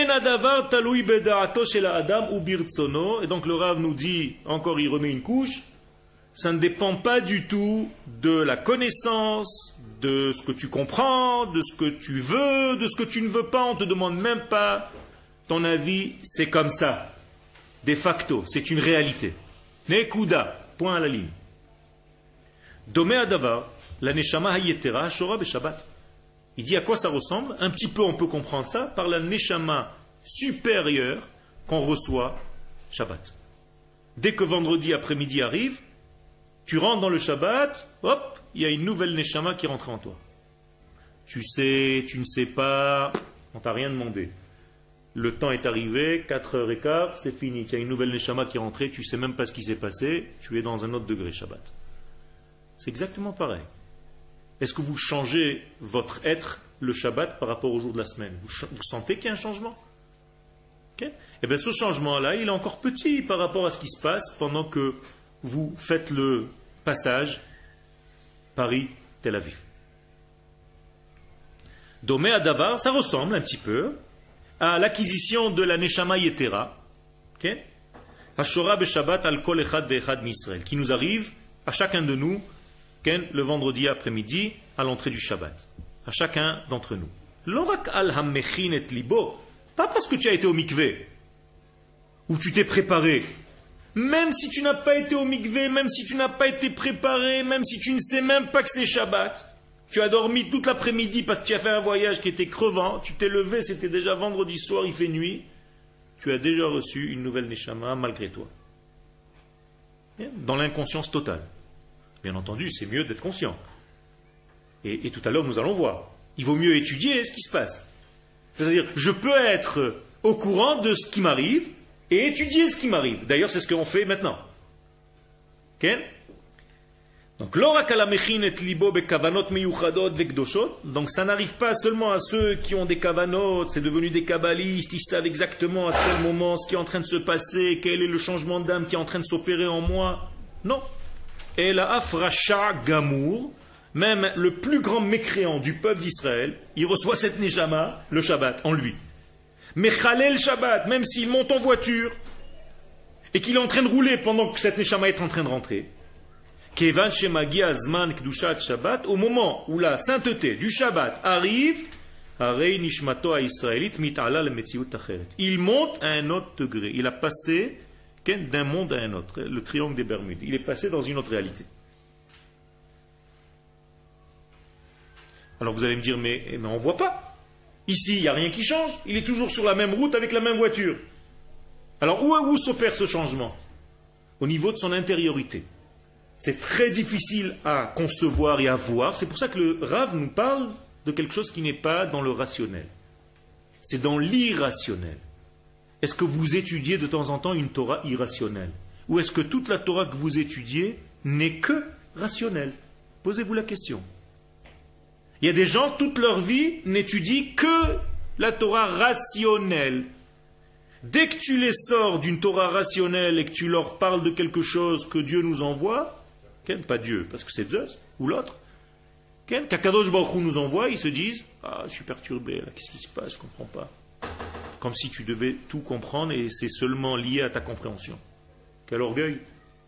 donc le Rav nous dit, encore il remet une couche, ça ne dépend pas du tout de la connaissance, de ce que tu comprends, de ce que tu veux, de ce que tu ne veux pas, on ne te demande même pas ton avis, c'est comme ça. De facto, c'est une réalité. Nekuda, point à la ligne. Domé Adavar, la Neshama Hayetera, Shora Beshabbat. Il dit à quoi ça ressemble? Un petit peu on peut comprendre ça par la Neshama supérieure qu'on reçoit Shabbat. Dès que vendredi après-midi arrive, tu rentres dans le Shabbat, hop, il y a une nouvelle Neshama qui rentre en toi. Tu sais, tu ne sais pas, on t'a rien demandé. Le temps est arrivé, quatre heures quinze, c'est fini. Il y a une nouvelle Neshama qui est rentrée, tu ne sais même pas ce qui s'est passé, tu es dans un autre degré Shabbat. C'est exactement pareil. Est-ce que vous changez votre être le Shabbat par rapport au jour de la semaine? Vous, vous sentez qu'il y a un changement? Okay? Et bien ce changement-là, il est encore petit par rapport à ce qui se passe pendant que vous faites le passage Paris-Tel Aviv. Domé à Davar, ça ressemble un petit peu à l'acquisition de la Neshama Yetera, okay? Hashora Beshabbat al Kol Echad Ve'echad Misraël, qui nous arrive à chacun de nous le vendredi après-midi, à l'entrée du Shabbat. À chacun d'entre nous. L'orak al-hammechin et libo, pas parce que tu as été au mikvé, ou tu t'es préparé. Même si tu n'as pas été au mikvé, même si tu n'as pas été préparé, même si tu ne sais même pas que c'est Shabbat, tu as dormi toute l'après-midi parce que tu as fait un voyage qui était crevant, tu t'es levé, c'était déjà vendredi soir, il fait nuit, tu as déjà reçu une nouvelle Neshama malgré toi. Dans l'inconscience totale. Bien entendu, c'est mieux d'être conscient. Et, et tout à l'heure, nous allons voir. Il vaut mieux étudier ce qui se passe. C'est-à-dire, je peux être au courant de ce qui m'arrive et étudier ce qui m'arrive. D'ailleurs, c'est ce qu'on fait maintenant. Okay? Donc, donc ça n'arrive pas seulement à ceux qui ont des kavanot, c'est devenu des kabbalistes, ils savent exactement à quel moment ce qui est en train de se passer, quel est le changement d'âme qui est en train de s'opérer en moi. Non. Et la afracha gamour, même le plus grand mécréant du peuple d'Israël, il reçoit cette neshama, le Shabbat, en lui. Mais Khalel Shabbat, même s'il monte en voiture et qu'il est en train de rouler pendant que cette neshama est en train de rentrer, au moment où la sainteté du Shabbat arrive, il monte à un autre degré. Il a passé d'un monde à un autre, le triangle des Bermudes. Il est passé dans une autre réalité. Alors vous allez me dire, mais, mais on ne voit pas. Ici, il n'y a rien qui change. Il est toujours sur la même route avec la même voiture. Alors où, où s'opère ce changement? Au niveau de son intériorité. C'est très difficile à concevoir et à voir. C'est pour ça que le Rav nous parle de quelque chose qui n'est pas dans le rationnel. C'est dans l'irrationnel. Est-ce que vous étudiez de temps en temps une Torah irrationnelle? Ou est-ce que toute la Torah que vous étudiez n'est que rationnelle? Posez-vous la question. Il y a des gens, toute leur vie, n'étudient que la Torah rationnelle. Dès que tu les sors d'une Torah rationnelle et que tu leur parles de quelque chose que Dieu nous envoie, pas Dieu, parce que c'est Zeus, ou l'autre, qu'Akadosh Baruch Hu nous envoie, ils se disent, ah, je suis perturbé, là, qu'est-ce qui se passe, je ne comprends pas. Comme si tu devais tout comprendre et c'est seulement lié à ta compréhension. Quel orgueil.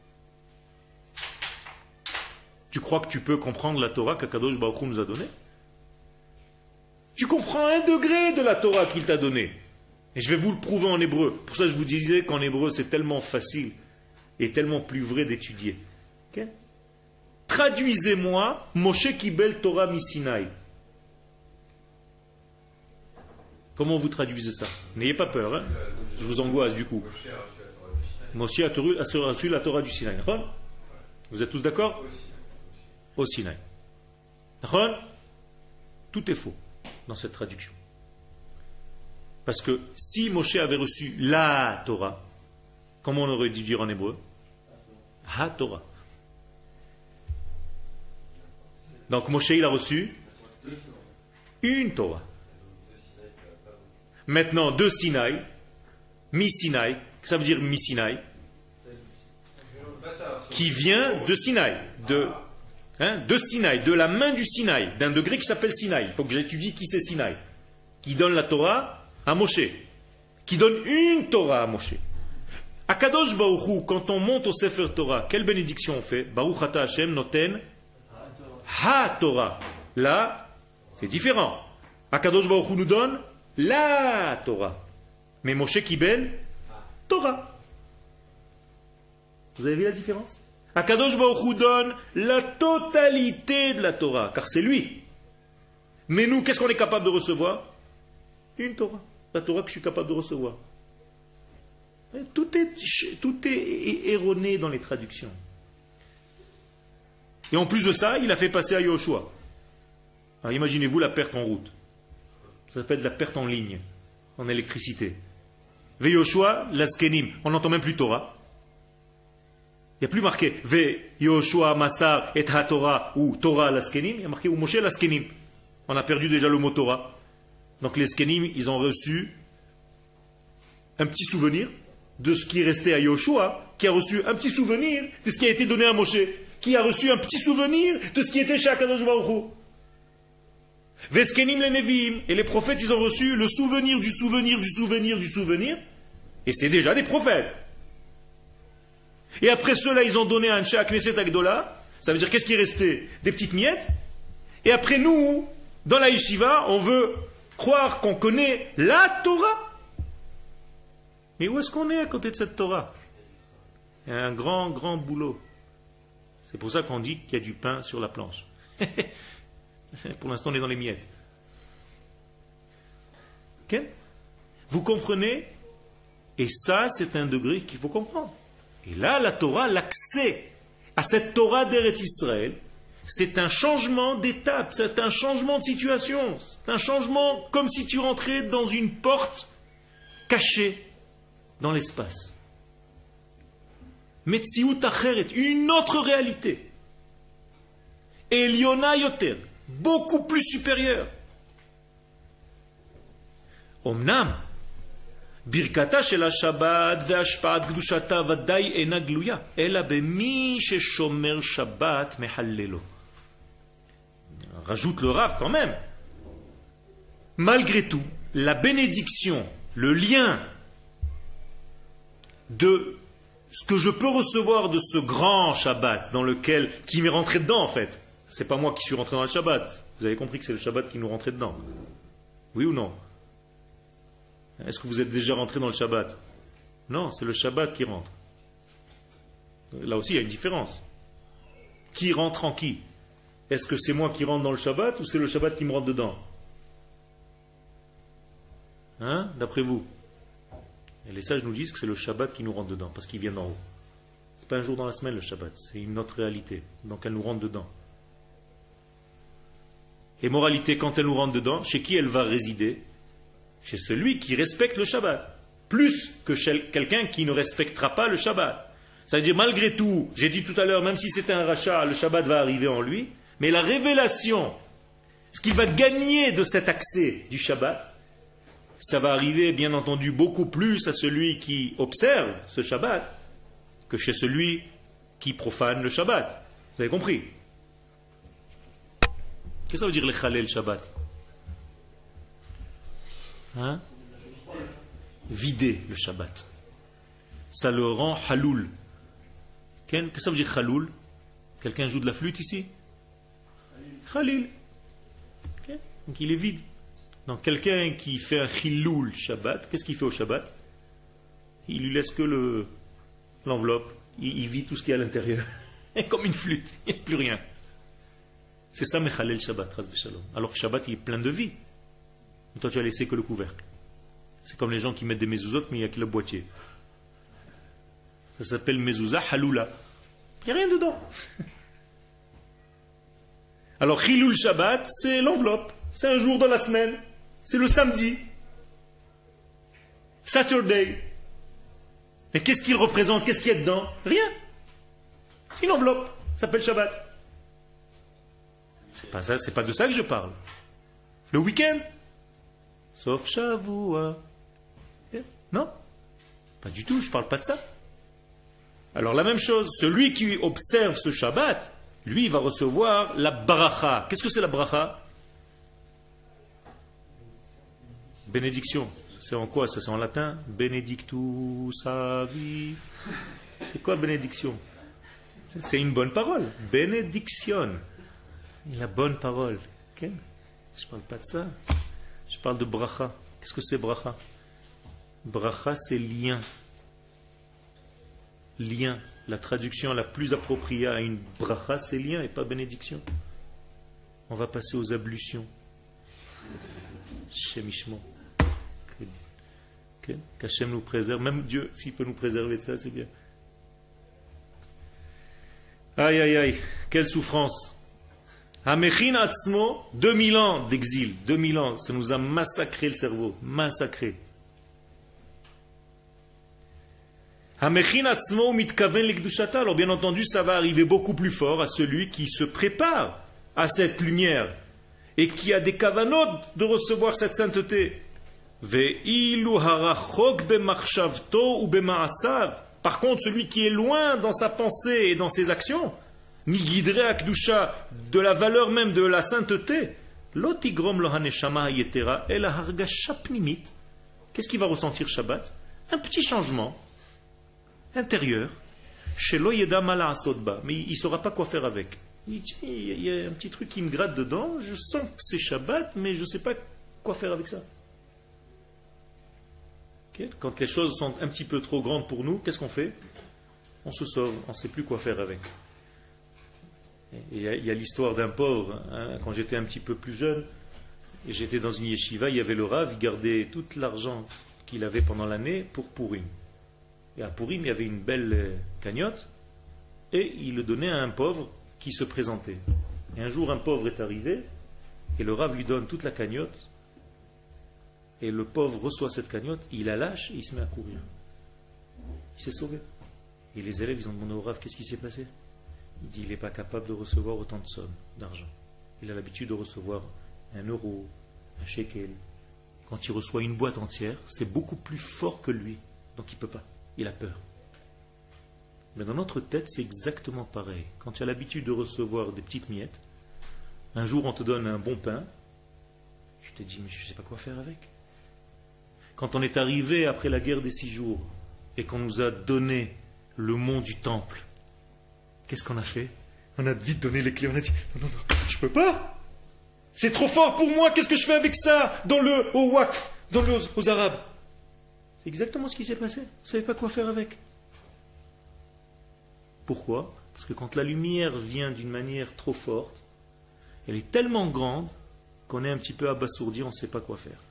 Tu crois que tu peux comprendre la Torah qu'Akadosh Baruch Hu nous a donnée? Tu comprends un degré de la Torah qu'il t'a donnée. Et je vais vous le prouver en hébreu. Pour ça, je vous disais qu'en hébreu, c'est tellement facile et tellement plus vrai d'étudier. Okay? Traduisez-moi Moshe Kibel Torah Misinaï. Comment vous traduisez ça? N'ayez pas peur, hein? Je vous angoisse du coup. Moshe a reçu la Torah du Sinaï. Vous êtes tous d'accord? Au Sinaï. Tout est faux dans cette traduction. Parce que si Moshe avait reçu la Torah, comment on aurait dû dire en hébreu? Ha Torah. Donc Moshe il a reçu une Torah. Maintenant de Sinaï, mi-Sinaï, ça veut dire mi-Sinaï, qui vient de Sinaï, de, hein, de Sinaï, de la main du Sinaï, d'un degré qui s'appelle Sinaï. Il faut que j'étudie qui c'est Sinaï, qui donne la Torah à Moshe, qui donne une Torah à Moshe. À Kadosh Baruch Hu, quand on monte au Sefer Torah, quelle bénédiction on fait? Baruch Ata Hashem noten ha Torah. Là, c'est différent. À Kadosh Baruch Hu nous donne la Torah. Mais Moshe Kibel Torah. Vous avez vu la différence? À Kadosh Baruch Hu donne la totalité de la Torah, car c'est lui. Mais nous, qu'est-ce qu'on est capable de recevoir? Une Torah. La Torah que je suis capable de recevoir. Tout est, tout est erroné dans les traductions. Et en plus de ça, il a fait passer à Yoshua. Alors imaginez-vous la perte en route. Ça s'appelle de la perte en ligne, en électricité. Ve Yoshua, l'askenim. On n'entend même plus Torah. Il n'y a plus marqué Ve Yoshua Masar et Ha Torah ou Torah l'askenim. Il y a marqué ou Moshe l'askenim. On a perdu déjà le mot Torah. Donc les skenim, ils ont reçu un petit souvenir de ce qui est resté à Yoshua, qui a reçu un petit souvenir de ce qui a été donné à Moshe, qui a reçu un petit souvenir de ce qui était chez Akadosh Baruch Hu. Veskenim les Neviim, et les prophètes, ils ont reçu le souvenir du souvenir du souvenir du souvenir, et c'est déjà des prophètes. Et après cela, ils ont donné à Anshe Knesset Agdola Ça veut dire qu'est-ce qui est resté? Des petites miettes. Et après nous, dans la yeshiva, on veut croire qu'on connaît la Torah. Mais où est-ce qu'on est à côté de cette Torah? Il y a un grand, grand boulot. C'est pour ça qu'on dit qu'il y a du pain sur la planche. Pour l'instant, on est dans les miettes. Okay? Vous comprenez? Et ça, c'est un degré qu'il faut comprendre. Et là, la Torah, l'accès à cette Torah d'Eretz Israël, c'est un changement d'étape, c'est un changement de situation, c'est un changement comme si tu rentrais dans une porte cachée dans l'espace. Metziut acheret, une autre réalité. Eliona yoter, beaucoup plus supérieure. Omnam, ברכתה של השבת והשפעת קדושתה ודאי אינה גלויה, אלא במי ששומר שבת מחללו. Rajoute le Rav quand même. Malgré tout, la bénédiction, le lien de ce que je peux recevoir de ce grand Shabbat dans lequel, qui m'est rentré dedans en fait. C'est pas moi qui suis rentré dans le Shabbat. Vous avez compris que c'est le Shabbat qui nous rentrait dedans. Oui ou non? Est-ce que vous êtes déjà rentré dans le Shabbat? Non, c'est le Shabbat qui rentre. Là aussi, il y a une différence. Qui rentre en qui? Est-ce que c'est moi qui rentre dans le Shabbat ou c'est le Shabbat qui me rentre dedans? Hein? D'après vous? Et les sages nous disent que c'est le Shabbat qui nous rentre dedans, parce qu'il vient d'en haut. Ce n'est pas un jour dans la semaine le Shabbat, c'est une autre réalité. Donc elle nous rentre dedans. Et moralité, quand elle nous rentre dedans, chez qui elle va résider? Chez celui qui respecte le Shabbat, plus que chez quelqu'un qui ne respectera pas le Shabbat. Ça veut dire, malgré tout, j'ai dit tout à l'heure, même si c'était un rachat, le Shabbat va arriver en lui, mais la révélation, ce qu'il va gagner de cet accès du Shabbat, ça va arriver, bien entendu, beaucoup plus à celui qui observe ce Shabbat que chez celui qui profane le Shabbat. Vous avez compris? Qu'est-ce que ça veut dire le Chalel Shabbat? Hein? Vider le Shabbat. Ça le rend haloul. Qu'est-ce que ça veut dire haloul? Quelqu'un joue de la flûte ici? Khalil. Okay. Donc il est vide. Donc quelqu'un qui fait un chiloul Shabbat, qu'est-ce qu'il fait au Shabbat? Il lui laisse que le, l'enveloppe. Il, il vit tout ce qui est à l'intérieur. Comme une flûte. Il n'y a plus rien. C'est ça Mechalel Shabbat. Alors que Shabbat il est plein de vie. Toi, tu as laissé que le couvercle. C'est comme les gens qui mettent des mezuzot, mais il n'y a que le boîtier. Ça s'appelle mezuzah haloula. Il n'y a rien dedans. Alors, Chilul Shabbat, c'est l'enveloppe. C'est un jour dans la semaine. C'est le samedi. Saturday. Mais qu'est-ce qu'il représente? Qu'est-ce qu'il y a dedans? Rien. C'est une enveloppe. Ça s'appelle Shabbat. C'est pas ça, c'est pas de ça que je parle. Le week-end. Sauf Shavua. Non, pas du tout, je ne parle pas de ça. Alors la même chose, celui qui observe ce Shabbat, lui il va recevoir la bracha. Qu'est-ce que c'est la bracha? Bénédiction. C'est en quoi ça? C'est en latin? Benedictus avi. C'est quoi bénédiction? C'est une bonne parole. Bénédiction. La bonne parole. Okay? Je ne parle pas de ça. Je parle de bracha. Qu'est-ce que c'est bracha? Bracha, c'est lien. Lien. La traduction la plus appropriée à une bracha, c'est lien et pas bénédiction. On va passer aux ablutions. Shemishmo. Okay. Qu'Hachem nous préserve. Même Dieu, s'il peut nous préserver de ça, c'est bien. Aïe, aïe, aïe. Quelle souffrance. Hamechin Atzmo, deux mille ans d'exil, deux mille ans, ça nous a massacré le cerveau, massacré. Hamechin Atzmo mitkaven likdushata, alors bien entendu ça va arriver beaucoup plus fort à celui qui se prépare à cette lumière et qui a des kavanot de recevoir cette sainteté. Ve'ilu harachok bemachshavto ou bema'asav, par contre celui qui est loin dans sa pensée et dans ses actions, Migidre akdusha, de la valeur même de la sainteté, lotigrom lohaneshama yetera el hargasha pnimit. Qu'est-ce qu'il va ressentir Shabbat? Un petit changement intérieur. shelo yeda ma la'asot ba. Mais il ne saura pas quoi faire avec. Il dit, il y a un petit truc qui me gratte dedans, je sens que c'est Shabbat, mais je ne sais pas quoi faire avec ça. Okay? Quand les choses sont un petit peu trop grandes pour nous, qu'est-ce qu'on fait? On se sauve, on ne sait plus quoi faire avec. Il y a, il y a l'histoire d'un pauvre, hein, quand j'étais un petit peu plus jeune, et j'étais dans une yeshiva, il y avait le Rav, il gardait tout l'argent qu'il avait pendant l'année pour Purim. Et à Purim, il y avait une belle cagnotte, et il le donnait à un pauvre qui se présentait. Et un jour, un pauvre est arrivé, et le Rav lui donne toute la cagnotte, et le pauvre reçoit cette cagnotte, il la lâche, et il se met à courir. Il s'est sauvé. Et les élèves, ils ont demandé au Rav, qu'est-ce qui s'est passé? Il dit, il n'est pas capable de recevoir autant de sommes d'argent. Il a l'habitude de recevoir un euro, un shekel. Quand il reçoit une boîte entière, c'est beaucoup plus fort que lui. Donc il ne peut pas. Il a peur. Mais dans notre tête, c'est exactement pareil. Quand tu as l'habitude de recevoir des petites miettes, un jour on te donne un bon pain, tu te dis, mais je ne sais pas quoi faire avec. Quand on est arrivé après la guerre des six jours et qu'on nous a donné le mont du temple, qu'est-ce qu'on a fait? On a vite donné les clés, on a dit, non, non, non, je ne peux pas. C'est trop fort pour moi, qu'est-ce que je fais avec ça? Dans le, au Waqf, dans le, aux Arabes. C'est exactement ce qui s'est passé. Vous ne savez pas quoi faire avec. Pourquoi? Parce que quand la lumière vient d'une manière trop forte, elle est tellement grande qu'on est un petit peu abasourdi, on ne sait pas quoi faire.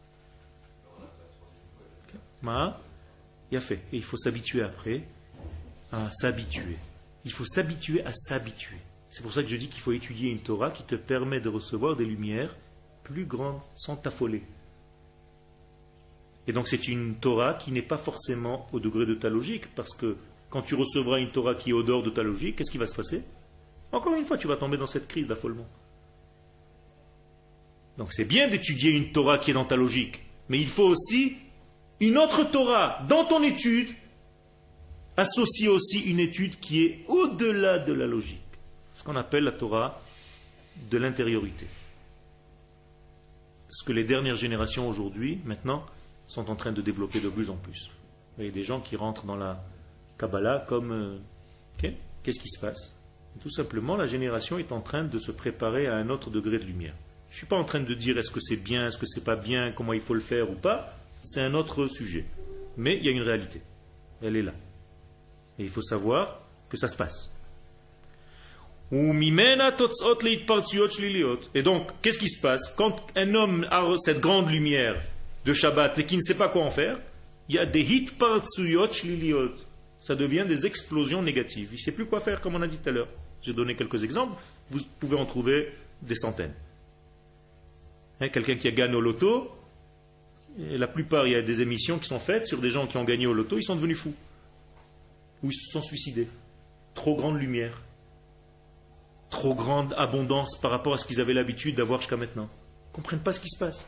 Ma, il a fait. Et il faut s'habituer après à s'habituer. Il faut s'habituer à s'habituer. C'est pour ça que je dis qu'il faut étudier une Torah qui te permet de recevoir des lumières plus grandes sans t'affoler. Et donc c'est une Torah qui n'est pas forcément au degré de ta logique, parce que quand tu recevras une Torah qui est au dehors de ta logique, qu'est-ce qui va se passer? Encore une fois, tu vas tomber dans cette crise d'affolement. Donc c'est bien d'étudier une Torah qui est dans ta logique, mais il faut aussi une autre Torah dans ton étude, associe aussi une étude qui est au-delà de la logique. Ce qu'on appelle la Torah de l'intériorité. Ce que les dernières générations aujourd'hui, maintenant, sont en train de développer de plus en plus. Il y a des gens qui rentrent dans la Kabbalah comme... Euh, okay, qu'est-ce qui se passe? Tout simplement, la génération est en train de se préparer à un autre degré de lumière. Je ne suis pas en train de dire est-ce que c'est bien, est-ce que c'est pas bien, comment il faut le faire ou pas. C'est un autre sujet. Mais il y a une réalité. Elle est là. Et il faut savoir que ça se passe. Et donc, qu'est-ce qui se passe? Quand un homme a cette grande lumière de Shabbat et qui ne sait pas quoi en faire, il y a des hitpartsuyot shliliot. Ça devient des explosions négatives. Il ne sait plus quoi faire, comme on a dit tout à l'heure. J'ai donné quelques exemples. Vous pouvez en trouver des centaines. Hein, quelqu'un qui a gagné au loto, et la plupart, il y a des émissions qui sont faites sur des gens qui ont gagné au loto, ils sont devenus fous. Ou ils se sont suicidés. Trop grande lumière. Trop grande abondance par rapport à ce qu'ils avaient l'habitude d'avoir jusqu'à maintenant. Ils ne comprennent pas ce qui se passe.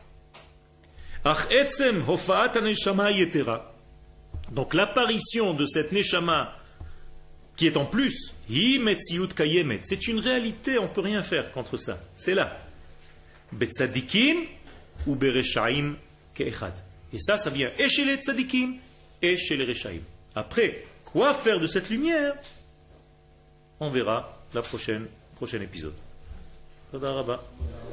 Donc l'apparition de cette neshama qui est en plus, c'est une réalité, on ne peut rien faire contre ça. C'est là. Betzadikim ou bereshaim ke'echad. Et ça, ça vient et chez les tzadikim et chez les reshaim. Après, quoi faire de cette lumière? On verra la prochaine prochain épisode. Toda rabba.